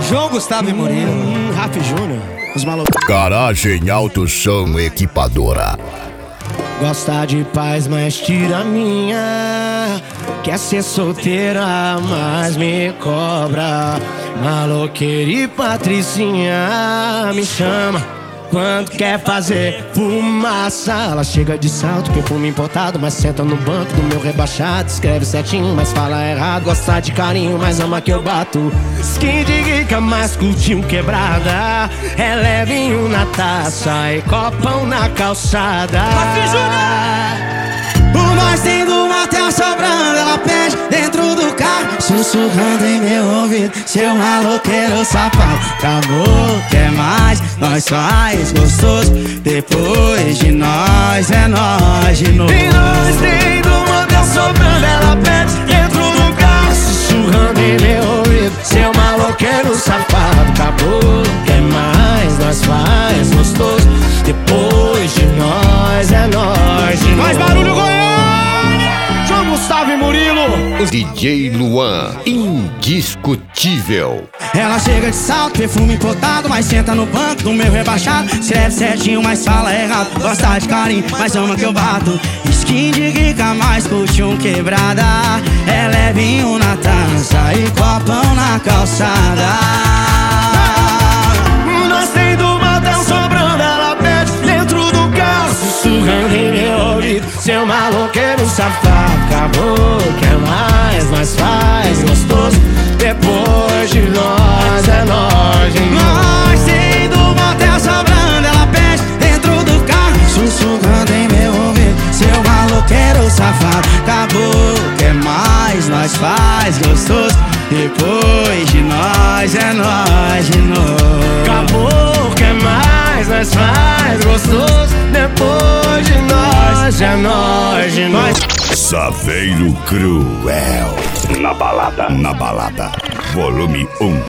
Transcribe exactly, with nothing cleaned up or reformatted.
João Gustavo e Murilo, hum, Rafa Júnior, os malucos. Garagem Alto Som Equipadora. Gosta de paz, mas tira minha. Quer ser solteira, mas me cobra. Maloqueira e Patricinha me chama quando quer fazer fumaça. Ela chega de salto, perfume importado, mas senta no banco do meu rebaixado. Escreve certinho, mas fala errado. Gosta de carinho, mas ama que eu bato. Skin de rica, mas curtiu quebrada. É levinho na taça e copão na calçada. O nós tem do motel sobrando, ela pede dentro do carro, sussurrando em meu ouvido, seu maloqueiro safado. Acabou, quer mais, nós faz gostoso. Depois de nós, é nós de novo. E nós tem do motel sobrando, ela pede dentro do carro, sussurrando em meu ouvido, seu maloqueiro safado. Acabou, quer mais, nós faz gostoso. Depois de nós, é nós de novo. Faz barulho, Goiânia! João Gustavo e Murilo. D J Luan, indiscutível. Ela chega de salto, perfume importado, mas senta no banco do meu rebaixado. Escreve certinho, mas fala errado. Gosta de carinho, mas ama que eu bato. Skin de rica, mas curte um quebrada. É levinho na taça e copão na calçada. Nós tem do motel sobrando, ela pede dentro do carro, sussurrando em meu ouvido, seu maloqueiro safado. Acabou, quer mais, nós faz gostoso. Depois de nós, é nós de novo. Nós tem do motel sobrando, ela pede dentro do carro, sussurrando em meu ouvido, seu maloqueiro safado. Acabou, quer mais, nós faz gostoso. Depois de nós, é nós de novo. Acabou, quer mais, nós faz gostoso. Depois de nós, é nós de nós. Saveiro Cruel. Na balada, na balada. Volume um.